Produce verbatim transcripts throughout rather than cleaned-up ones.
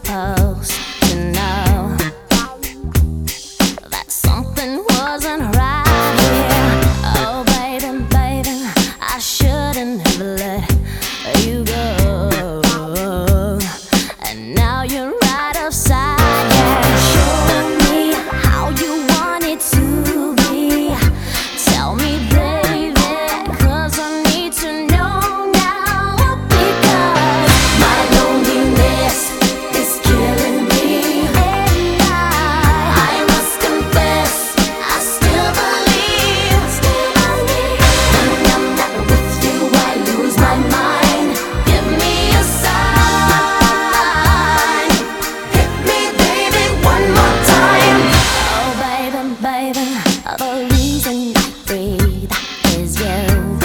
supposed to know that something wasn't right here? Oh, baby, baby, I shouldn't have let you go. And now you're right upside down. Show me how you want it to be. Tell me, baby, 'cause I need to know now. Because my loneliness is killing me, and I, I must confess, I still believe, still believe. When I'm not with you, I lose my mind. Give me a sign. Hit me, baby, one more time. Oh, baby, baby, the reason I breathe is you.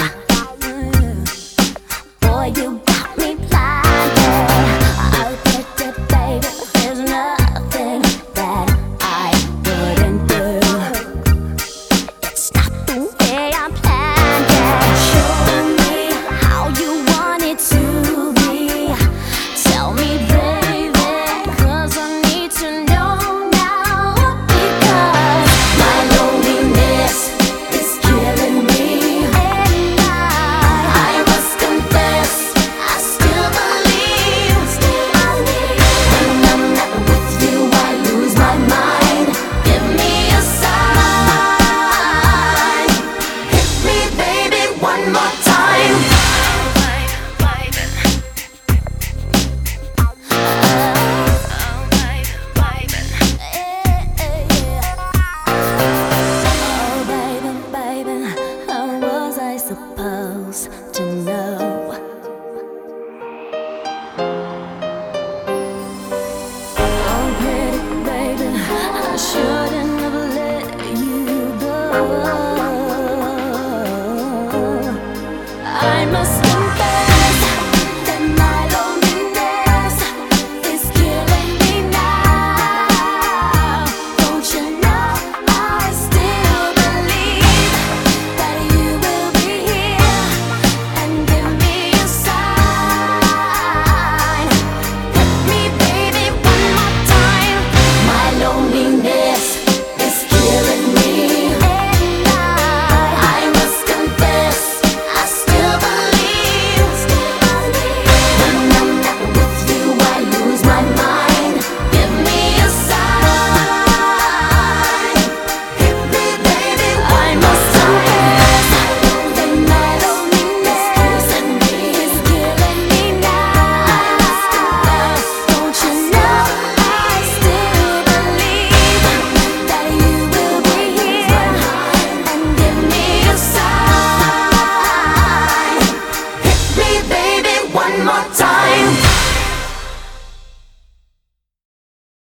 Boy, you got me blinded. Oh, baby, baby, there's nothing that I wouldn't do. It's not the way I planned it. Show me how you want it to be. Tell me, baby, 'cause I need to know now. Because my loneliness is killing me, and I, I must confess, I still believe, still believe. When I'm not with you, I lose my mind. Give me a sign. Hit me, baby, one more time. Oh, baby, baby, how was I supposed to know? Oh, pretty baby, I should